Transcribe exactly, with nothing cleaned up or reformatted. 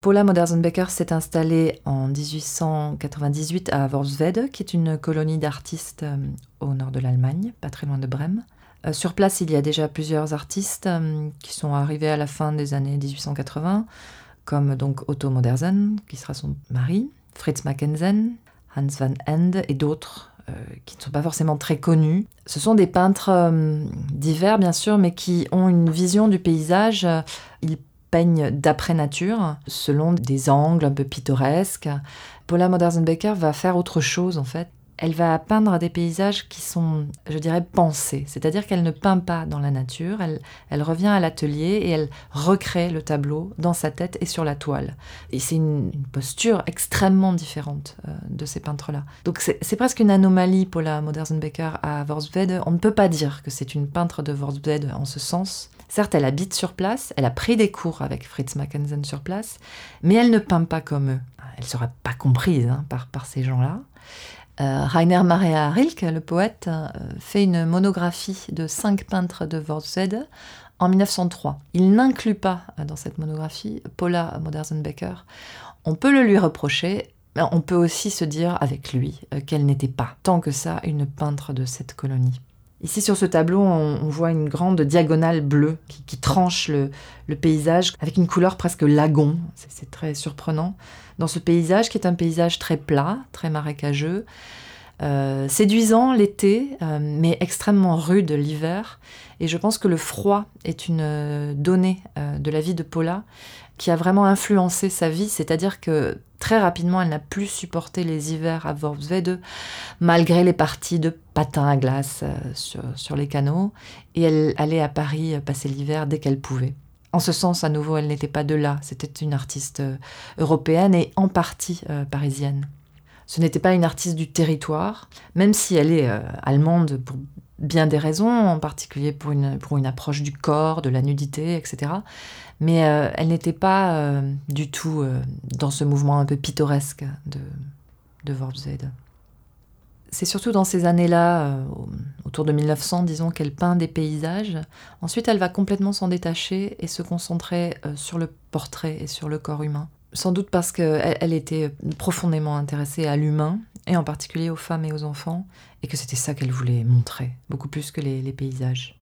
Paula Modersohn-Becker s'est installée en dix-huit cent quatre-vingt-dix-huit à Worpswede, qui est une colonie d'artistes euh, au nord de l'Allemagne, pas très loin de Brême. Euh, sur place, il y a déjà plusieurs artistes euh, qui sont arrivés à la fin des années dix-huit cent quatre-vingts, comme donc Otto Modersohn, qui sera son mari, Fritz Mackensen, Hans van Ende et d'autres euh, qui ne sont pas forcément très connus. Ce sont des peintres euh, divers, bien sûr, mais qui ont une vision du paysage. Ils peignent d'après nature, selon des angles un peu pittoresques. Paula Modersohn-Becker va faire autre chose, en fait. Elle va peindre des paysages qui sont, je dirais, pensés. C'est-à-dire qu'elle ne peint pas dans la nature, elle, elle revient à l'atelier et elle recrée le tableau dans sa tête et sur la toile. Et c'est une, une posture extrêmement différente euh, de ces peintres-là. Donc c'est, c'est presque une anomalie, Paula Modersohn-Becker à Worpswede. On ne peut pas dire que c'est une peintre de Worpswede en ce sens. Certes, elle habite sur place, elle a pris des cours avec Fritz Mackensen sur place, mais elle ne peint pas comme eux. Elle ne sera pas comprise hein, par, par ces gens-là. Euh, Rainer Maria Rilke, le poète, euh, fait une monographie de cinq peintres de Worpswede en mille neuf cent trois. Il n'inclut pas euh, dans cette monographie Paula Modersohn-Becker. On peut le lui reprocher, mais on peut aussi se dire avec lui euh, qu'elle n'était pas, tant que ça, une peintre de cette colonie. Ici, sur ce tableau, on, on voit une grande diagonale bleue qui, qui tranche le, le paysage avec une couleur presque lagon. C'est, c'est très surprenant. Dans ce paysage, qui est un paysage très plat, très marécageux, euh, séduisant l'été, euh, mais extrêmement rude l'hiver. Et je pense que le froid est une euh, donnée euh, de la vie de Paula qui a vraiment influencé sa vie, c'est-à-dire que très rapidement, elle n'a plus supporté les hivers à Worpswede, malgré les parties de patins à glace euh, sur, sur les canaux, et elle allait à Paris passer l'hiver dès qu'elle pouvait. En ce sens, à nouveau, elle n'était pas de là, c'était une artiste euh, européenne et en partie euh, parisienne. Ce n'était pas une artiste du territoire, même si elle est euh, allemande pour bien des raisons, en particulier pour une, pour une approche du corps, de la nudité, et cetera. Mais euh, elle n'était pas euh, du tout euh, dans ce mouvement un peu pittoresque de, de Worpswede. C'est surtout dans ces années-là, euh, autour de mille neuf cents, disons, qu'elle peint des paysages. Ensuite, elle va complètement s'en détacher et se concentrer euh, sur le portrait et sur le corps humain. Sans doute parce qu'elle elle était profondément intéressée à l'humain, et en particulier aux femmes et aux enfants, et que c'était ça qu'elle voulait montrer, beaucoup plus que les, les paysages.